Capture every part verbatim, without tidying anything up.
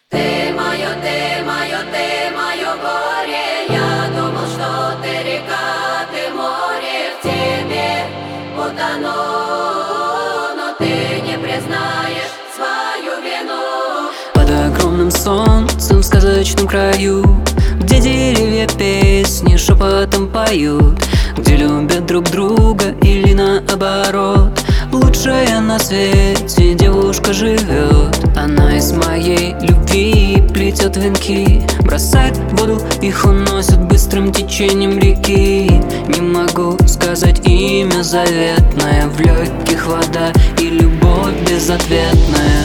Ты мое, ты мое, ты мое горе. Я думал, что ты река, ты море. В тебе утону, но ты не признаешь свою вину. Под огромным солнцем в сказочном краю, где деревья песни шепотом поют, где любят друг друга или наоборот, лучшая на свете девушка живет. Она из моей любви плетет венки, бросает в воду, их уносит быстрым течением реки. Не могу сказать имя заветное, в легких вода и любовь безответная.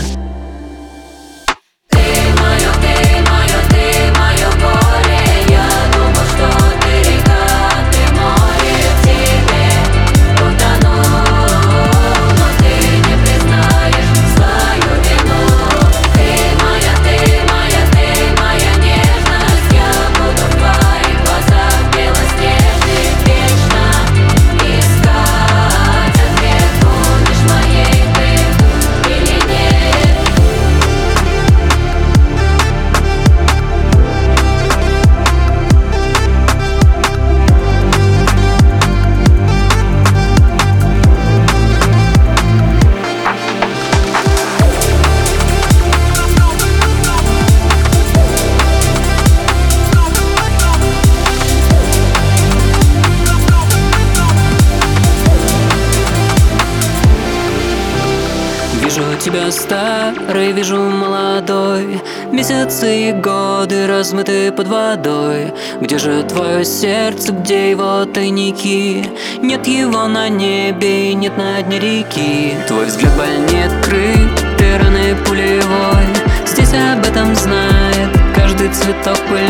Вижу тебя старой, вижу молодой, месяцы и годы размыты под водой. Где же твое сердце, где его тайники? Нет его на небе и нет на дне реки. Твой взгляд больнее открыт, ты раны пулевой. Здесь об этом знает каждый цветок пыль.